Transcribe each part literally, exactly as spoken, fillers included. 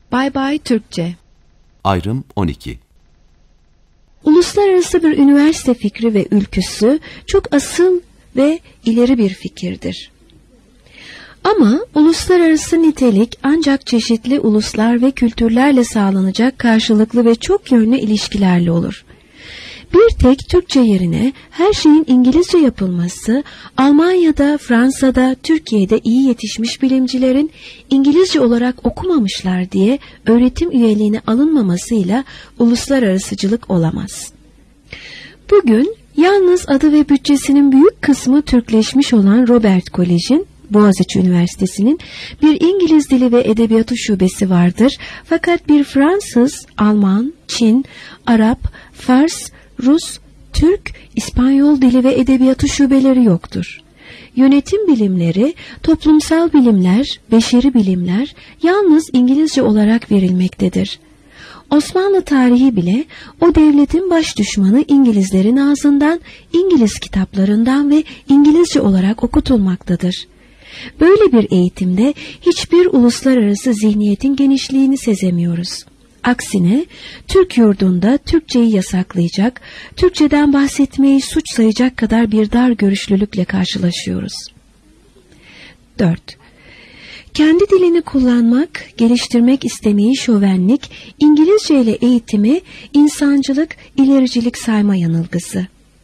Bay Bay Türkçe. Ayrım on iki. Uluslararası bir üniversite fikri ve ülküsü çok asıl ve ileri bir fikirdir. Ama uluslararası nitelik ancak çeşitli uluslar ve kültürlerle sağlanacak karşılıklı ve çok yönlü ilişkilerle olur. Bir tek Türkçe yerine her şeyin İngilizce yapılması, Almanya'da, Fransa'da, Türkiye'de iyi yetişmiş bilimcilerin İngilizce olarak okumamışlar diye öğretim üyeliğine alınmamasıyla uluslararasıcılık olamaz. Bugün yalnız adı ve bütçesinin büyük kısmı Türkleşmiş olan Robert Kolej'in, Boğaziçi Üniversitesi'nin bir İngiliz dili ve edebiyatı şubesi vardır. Fakat bir Fransız, Alman, Çin, Arap, Fars, Rus, Türk, İspanyol dili ve edebiyatı şubeleri yoktur. Yönetim bilimleri, toplumsal bilimler, beşeri bilimler yalnız İngilizce olarak verilmektedir. Osmanlı tarihi bile o devletin baş düşmanı İngilizlerin ağzından, İngiliz kitaplarından ve İngilizce olarak okutulmaktadır. Böyle bir eğitimde hiçbir uluslararası zihniyetin genişliğini sezemiyoruz. Aksine Türk yurdunda Türkçeyi yasaklayacak, Türkçeden bahsetmeyi suç sayacak kadar bir dar görüşlülükle karşılaşıyoruz. dört. Kendi dilini kullanmak, geliştirmek istemeyi şövenlik, İngilizce ile eğitimi insancılık, ilericilik sayma yanılgısı.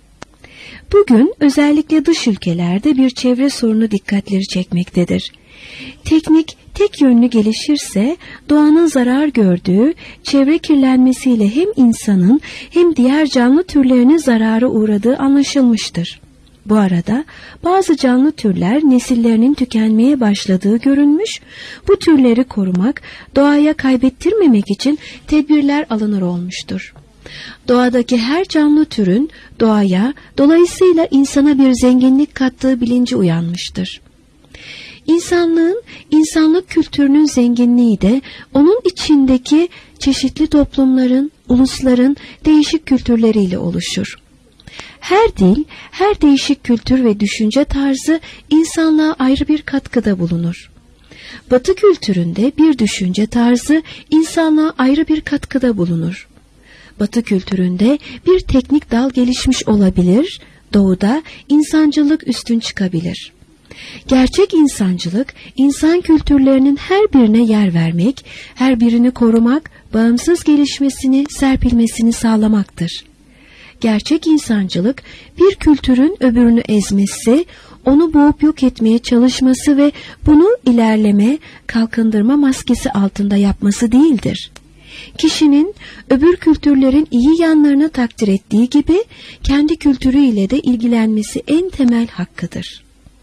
Bugün özellikle dış ülkelerde bir çevre sorunu dikkatleri çekmektedir. Teknik tek yönlü gelişirse doğanın zarar gördüğü, çevre kirlenmesiyle hem insanın hem diğer canlı türlerinin zarara uğradığı anlaşılmıştır. Bu arada bazı canlı türler nesillerinin tükenmeye başladığı görülmüş, bu türleri korumak, doğaya kaybettirmemek için tedbirler alınır olmuştur. Doğadaki her canlı türün doğaya, dolayısıyla insana bir zenginlik kattığı bilinci uyanmıştır. İnsanlığın, insanlık kültürünün zenginliği de onun içindeki çeşitli toplumların, ulusların değişik kültürleriyle oluşur. Her dil, her değişik kültür ve düşünce tarzı insanlığa ayrı bir katkıda bulunur. Batı kültüründe bir düşünce tarzı insanlığa ayrı bir katkıda bulunur. Batı kültüründe bir teknik dal gelişmiş olabilir, Doğuda insancılık üstün çıkabilir. Gerçek insancılık, insan kültürlerinin her birine yer vermek, her birini korumak, bağımsız gelişmesini, serpilmesini sağlamaktır. Gerçek insancılık, bir kültürün öbürünü ezmesi, onu boğup yok etmeye çalışması ve bunu ilerleme, kalkındırma maskesi altında yapması değildir. Kişinin öbür kültürlerin iyi yanlarını takdir ettiği gibi kendi kültürüyle de ilgilenmesi en temel hakkıdır.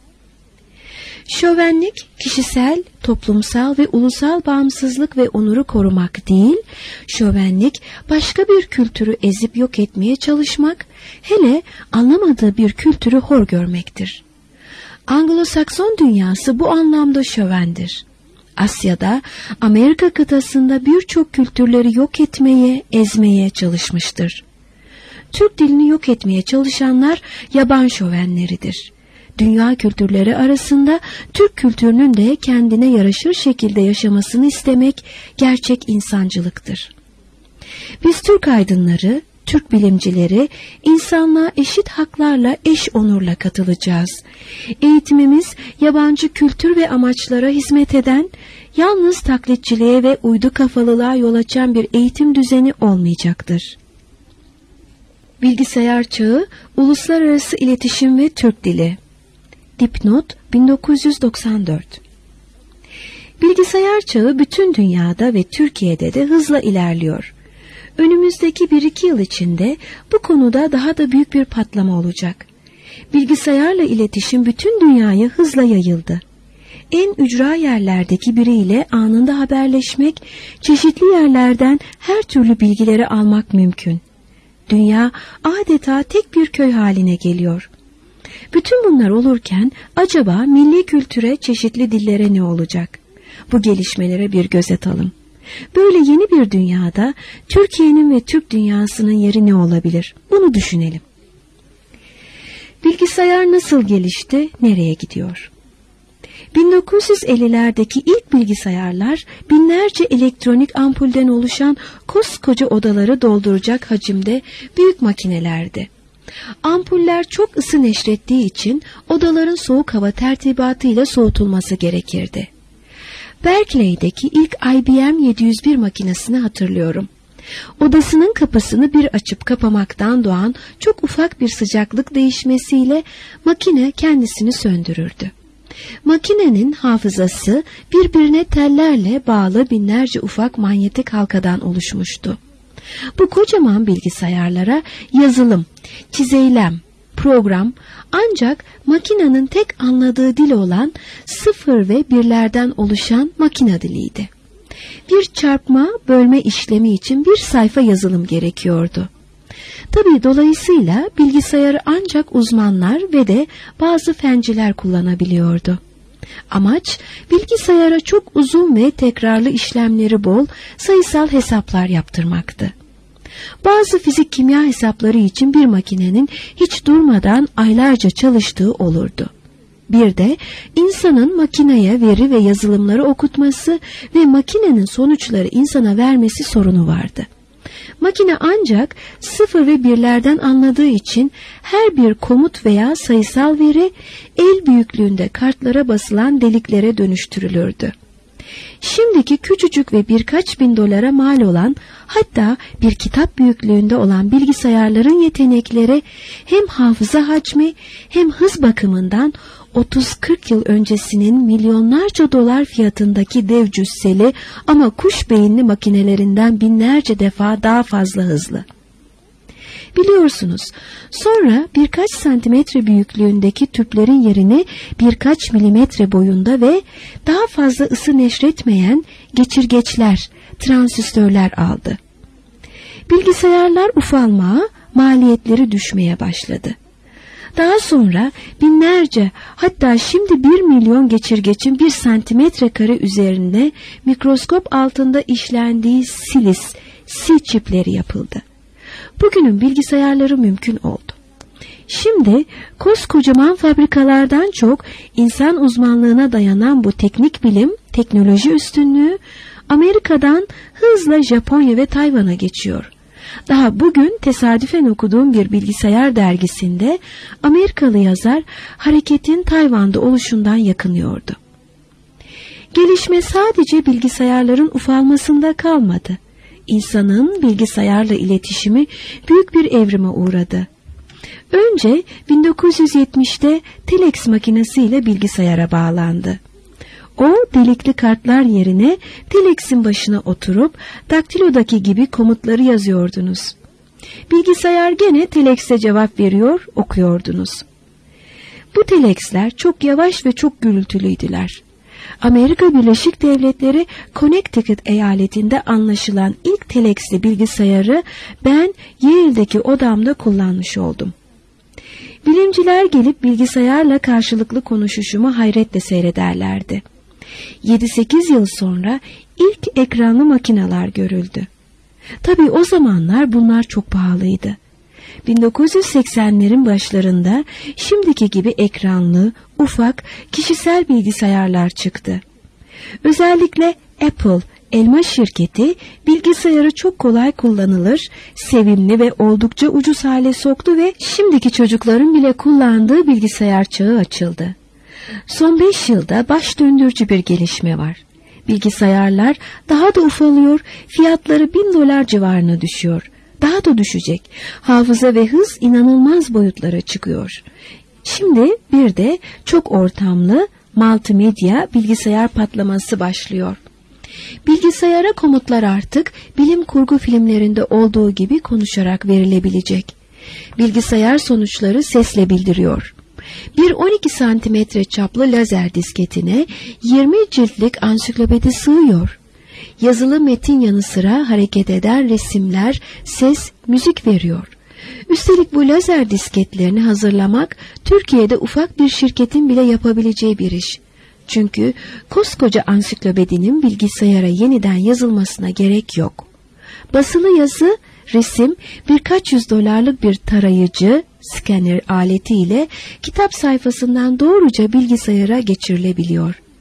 Şövenlik, kişisel, toplumsal ve ulusal bağımsızlık ve onuru korumak değil, şövenlik, başka bir kültürü ezip yok etmeye çalışmak, hele anlamadığı bir kültürü hor görmektir. Anglo-Sakson dünyası bu anlamda şövendir. Asya'da, Amerika kıtasında birçok kültürleri yok etmeye, ezmeye çalışmıştır. Türk dilini yok etmeye çalışanlar yaban şövenleridir. Dünya kültürleri arasında Türk kültürünün de kendine yaraşır şekilde yaşamasını istemek gerçek insancılıktır. Biz Türk aydınları, Türk bilimcileri insanlığa eşit haklarla, eş onurla katılacağız. Eğitimimiz yabancı kültür ve amaçlara hizmet eden, yalnız taklitçiliğe ve uydu kafalılığa yol açan bir eğitim düzeni olmayacaktır. Bilgisayar çağı, uluslararası iletişim ve Türk dili. Dipnot bin dokuz yüz doksan dört. Bilgisayar çağı bütün dünyada ve Türkiye'de de hızla ilerliyor. Önümüzdeki bir iki yıl içinde bu konuda daha da büyük bir patlama olacak. Bilgisayarla iletişim bütün dünyaya hızla yayıldı. En ücra yerlerdeki biriyle anında haberleşmek, çeşitli yerlerden her türlü bilgileri almak mümkün. Dünya adeta tek bir köy haline geliyor. Bütün bunlar olurken acaba milli kültüre, çeşitli dillere ne olacak? Bu gelişmelere bir göz atalım. Böyle yeni bir dünyada Türkiye'nin ve Türk dünyasının yeri ne olabilir? Bunu düşünelim. Bilgisayar nasıl gelişti, nereye gidiyor? bin dokuz yüz ellilerdeki ilk bilgisayarlar binlerce elektronik ampulden oluşan koskoca odaları dolduracak hacimde büyük makinelerdi. Ampuller çok ısı neşrettiği için odaların soğuk hava tertibatıyla soğutulması gerekirdi. Berkeley'deki ilk I B M yedi yüz bir makinesini hatırlıyorum. Odasının kapısını bir açıp kapamaktan doğan çok ufak bir sıcaklık değişmesiyle makine kendisini söndürürdü. Makinenin hafızası birbirine tellerle bağlı binlerce ufak manyetik halkadan oluşmuştu. Bu kocaman bilgisayarlara yazılım, çizeylem, program ancak makinenin tek anladığı dil olan sıfır ve birlerden oluşan makine diliydi. Bir çarpma, bölme işlemi için bir sayfa yazılım gerekiyordu. Tabii dolayısıyla bilgisayarı ancak uzmanlar ve de bazı fenciler kullanabiliyordu. Amaç bilgisayara çok uzun ve tekrarlı işlemleri bol sayısal hesaplar yaptırmaktı. Bazı fizik kimya hesapları için bir makinenin hiç durmadan aylarca çalıştığı olurdu. Bir de insanın makineye veri ve yazılımları okutması ve makinenin sonuçları insana vermesi sorunu vardı. Makine ancak sıfır ve birlerden anladığı için her bir komut veya sayısal veri el büyüklüğünde kartlara basılan deliklere dönüştürülürdü. Şimdiki küçücük ve birkaç bin dolara mal olan, hatta bir kitap büyüklüğünde olan bilgisayarların yetenekleri hem hafıza hacmi hem hız bakımından otuz kırk yıl öncesinin milyonlarca dolar fiyatındaki dev cüsseli ama kuş beyinli makinelerinden binlerce defa daha fazla hızlı. Biliyorsunuz, sonra birkaç santimetre büyüklüğündeki tüplerin yerini birkaç milimetre boyunda ve daha fazla ısı neşretmeyen geçirgeçler, transistörler aldı. Bilgisayarlar ufalmaya, maliyetleri düşmeye başladı. Daha sonra binlerce, hatta şimdi bir milyon geçirgecin bir santimetre kare üzerinde mikroskop altında işlendiği silis, sil çipleri yapıldı. Bugünün bilgisayarları mümkün oldu. Şimdi koskocaman fabrikalardan çok insan uzmanlığına dayanan bu teknik bilim, teknoloji üstünlüğü Amerika'dan hızla Japonya ve Tayvan'a geçiyor. Daha bugün tesadüfen okuduğum bir bilgisayar dergisinde Amerikalı yazar hareketin Tayvan'da oluşundan yakınıyordu. Gelişme sadece bilgisayarların ufalmasında kalmadı. İnsanın bilgisayarla iletişimi büyük bir evrime uğradı. Önce bin dokuz yüz yetmişte telex makinesiyle bilgisayara bağlandı. O delikli kartlar yerine telex'in başına oturup daktilodaki gibi komutları yazıyordunuz. Bilgisayar gene telex'e cevap veriyor, okuyordunuz. Bu telex'ler çok yavaş ve çok gürültülüydüler. Amerika Birleşik Devletleri Connecticut eyaletinde anlaşılan ilk telexli bilgisayarı ben Yale'deki odamda kullanmış oldum. Bilimciler gelip bilgisayarla karşılıklı konuşuşumu hayretle seyrederlerdi. yedi sekiz yıl sonra ilk ekranlı makineler görüldü. Tabii o zamanlar bunlar çok pahalıydı. bin dokuz yüz seksenlerin başlarında şimdiki gibi ekranlı, ufak, kişisel bilgisayarlar çıktı. Özellikle Apple, elma şirketi bilgisayarı çok kolay kullanılır, sevimli ve oldukça ucuz hale soktu ve şimdiki çocukların bile kullandığı bilgisayar çağı açıldı. Son beş yılda baş döndürücü bir gelişme var. Bilgisayarlar daha da ufalıyor, fiyatları bin dolar civarına düşüyor. Daha da düşecek. Hafıza ve hız inanılmaz boyutlara çıkıyor. Şimdi bir de çok ortamlı multimedya bilgisayar patlaması başlıyor. Bilgisayara komutlar artık bilim kurgu filmlerinde olduğu gibi konuşarak verilebilecek. Bilgisayar sonuçları sesle bildiriyor. Bir on iki santimetre çaplı lazer disketine yirmi ciltlik ansiklopedi sığıyor. Yazılı metin yanı sıra hareket eden resimler, ses, müzik veriyor. Üstelik bu lazer disketlerini hazırlamak Türkiye'de ufak bir şirketin bile yapabileceği bir iş. Çünkü koskoca ansiklopedinin bilgisayara yeniden yazılmasına gerek yok. Basılı yazı, resim birkaç yüz dolarlık bir tarayıcı, scanner aletiyle kitap sayfasından doğruca bilgisayara geçirilebiliyor.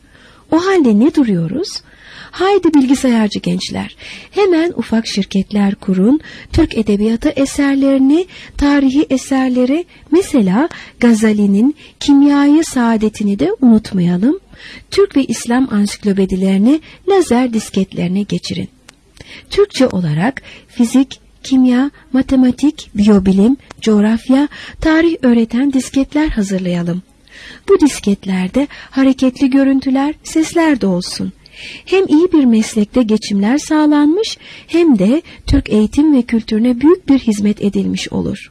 O halde ne duruyoruz? Haydi bilgisayarcı gençler, hemen ufak şirketler kurun, Türk edebiyatı eserlerini, tarihi eserleri, mesela Gazali'nin Kimyayı Saadetini de unutmayalım, Türk ve İslam ansiklopedilerini lazer disketlerine geçirin. Türkçe olarak fizik, kimya, matematik, biyobilim, coğrafya, tarih öğreten disketler hazırlayalım. Bu disketlerde hareketli görüntüler, sesler de olsun. Hem iyi bir meslekte geçimler sağlanmış, hem de Türk eğitim ve kültürüne büyük bir hizmet edilmiş olur.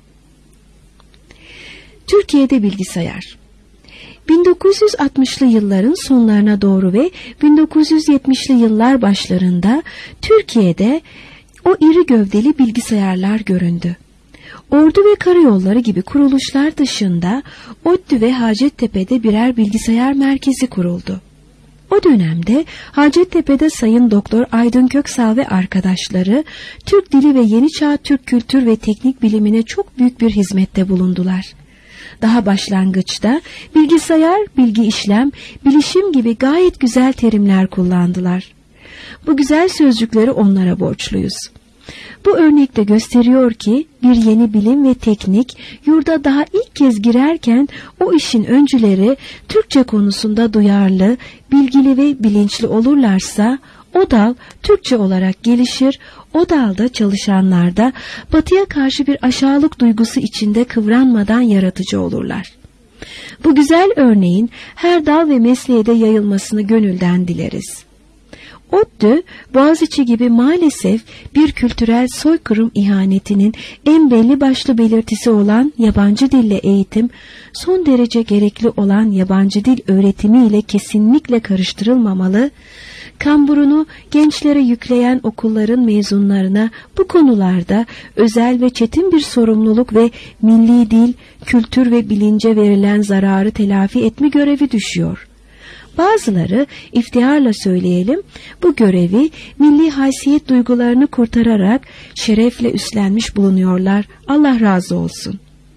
Türkiye'de bilgisayar. bin dokuz yüz altmışlı yılların sonlarına doğru ve bin dokuz yüz yetmişli yıllar başlarında Türkiye'de o iri gövdeli bilgisayarlar göründü. Ordu ve karayolları gibi kuruluşlar dışında ODTÜ ve Hacettepe'de birer bilgisayar merkezi kuruldu. O dönemde Hacettepe'de Sayın Doktor Aydın Köksal ve arkadaşları Türk dili ve yeni çağ Türk kültür ve teknik bilimine çok büyük bir hizmette bulundular. Daha başlangıçta bilgisayar, bilgi işlem, bilişim gibi gayet güzel terimler kullandılar. Bu güzel sözcükleri onlara borçluyuz. Bu örnek de gösteriyor ki bir yeni bilim ve teknik yurda daha ilk kez girerken o işin öncüleri Türkçe konusunda duyarlı, bilgili ve bilinçli olurlarsa o dal Türkçe olarak gelişir, o dalda çalışanlar da batıya karşı bir aşağılık duygusu içinde kıvranmadan yaratıcı olurlar. Bu güzel örneğin her dal ve mesleğe de yayılmasını gönülden dileriz. ODTÜ, Boğaziçi gibi maalesef bir kültürel soykırım ihanetinin en belli başlı belirtisi olan yabancı dille eğitim, son derece gerekli olan yabancı dil öğretimi ile kesinlikle karıştırılmamalı, kamburunu gençlere yükleyen okulların mezunlarına bu konularda özel ve çetin bir sorumluluk ve milli dil, kültür ve bilince verilen zararı telafi etme görevi düşüyor. Bazıları, iftiharla söyleyelim, bu görevi milli haysiyet duygularını kurtararak şerefle üstlenmiş bulunuyorlar. Allah razı olsun.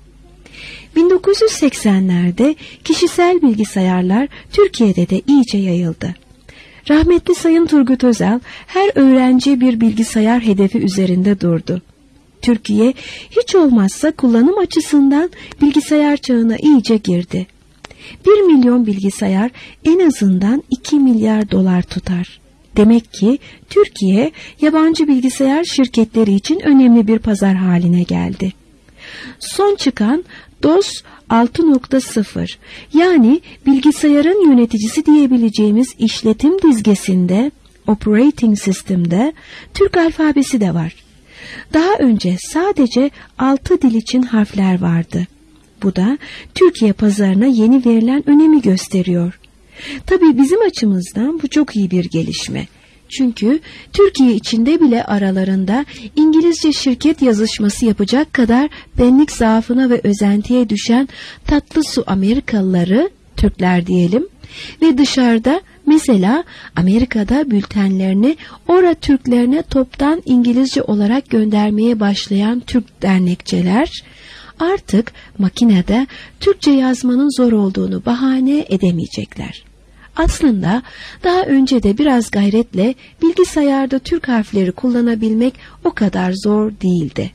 bin dokuz yüz seksenlerde kişisel bilgisayarlar Türkiye'de de iyice yayıldı. Rahmetli Sayın Turgut Özal her öğrenci bir bilgisayar hedefi üzerinde durdu. Türkiye hiç olmazsa kullanım açısından bilgisayar çağına iyice girdi. Bir milyon bilgisayar en azından iki milyar dolar tutar. Demek ki Türkiye yabancı bilgisayar şirketleri için önemli bir pazar haline geldi. Son çıkan DOS altı nokta sıfır yani bilgisayarın yöneticisi diyebileceğimiz işletim dizgesinde, operating system'de Türk alfabesi de var. Daha önce sadece altı dil için harfler vardı. Bu da Türkiye pazarına yeni verilen önemi gösteriyor. Tabii bizim açımızdan bu çok iyi bir gelişme. Çünkü Türkiye içinde bile aralarında İngilizce şirket yazışması yapacak kadar benlik zaafına ve özentiye düşen tatlı su Amerikalıları, Türkler diyelim, ve dışarıda mesela Amerika'da bültenlerini ora Türklerine toptan İngilizce olarak göndermeye başlayan Türk dernekçeler, artık makinede Türkçe yazmanın zor olduğunu bahane edemeyecekler. Aslında daha önce de biraz gayretle bilgisayarda Türk harfleri kullanabilmek o kadar zor değildi.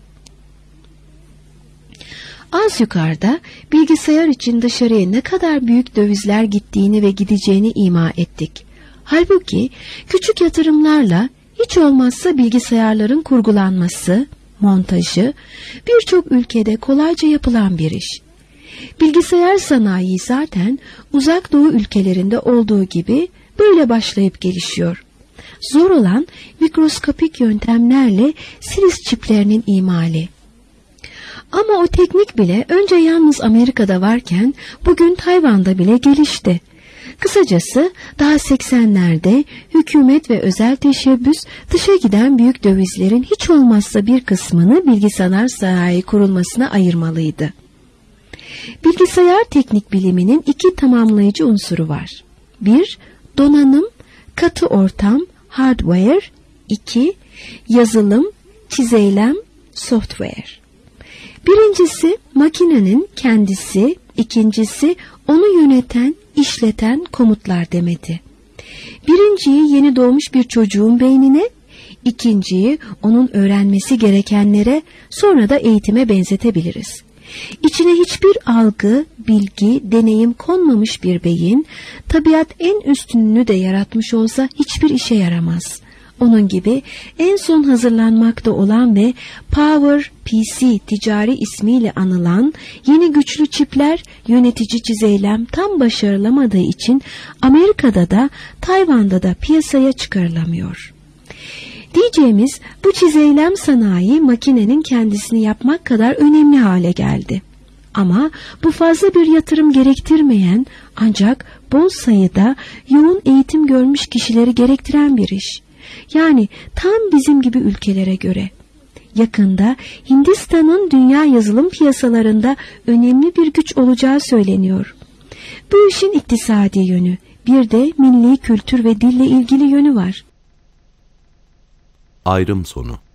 Az yukarıda bilgisayar için dışarıya ne kadar büyük dövizler gittiğini ve gideceğini ima ettik. Halbuki küçük yatırımlarla hiç olmazsa bilgisayarların kurgulanması, montajı birçok ülkede kolayca yapılan bir iş. Bilgisayar sanayi zaten uzak doğu ülkelerinde olduğu gibi böyle başlayıp gelişiyor. Zor olan mikroskopik yöntemlerle siris çiplerinin imali. Ama o teknik bile önce yalnız Amerika'da varken bugün Tayvan'da bile gelişti. Kısacası daha seksenlerde hükümet ve özel teşebbüs dışa giden büyük dövizlerin hiç olmazsa bir kısmını bilgisayar sanayi kurulmasına ayırmalıydı. Bilgisayar teknik biliminin iki tamamlayıcı unsuru var. Bir, donanım, katı ortam, hardware. İki, yazılım, çizeylem, software. Birincisi makinenin kendisi, ikincisi onu yöneten, işleten komutlar demeti. Birinciyi yeni doğmuş bir çocuğun beynine, ikinciyi onun öğrenmesi gerekenlere, sonra da eğitime benzetebiliriz. İçine hiçbir algı, bilgi, deneyim konmamış bir beyin, tabiat en üstününü de yaratmış olsa hiçbir işe yaramaz. Onun gibi en son hazırlanmakta olan ve Power P C ticari ismiyle anılan yeni güçlü çipler yönetici çizeylem tam başarılamadığı için Amerika'da da Tayvan'da da piyasaya çıkarılamıyor. Diyeceğimiz, bu çizeylem sanayi makinenin kendisini yapmak kadar önemli hale geldi. Ama bu fazla bir yatırım gerektirmeyen, ancak bol sayıda yoğun eğitim görmüş kişileri gerektiren bir iş. Yani tam bizim gibi ülkelere göre. Yakında Hindistan'ın dünya yazılım piyasalarında önemli bir güç olacağı söyleniyor. Bu işin iktisadi yönü, bir de milli kültür ve dille ilgili yönü var. Ayrım sonu.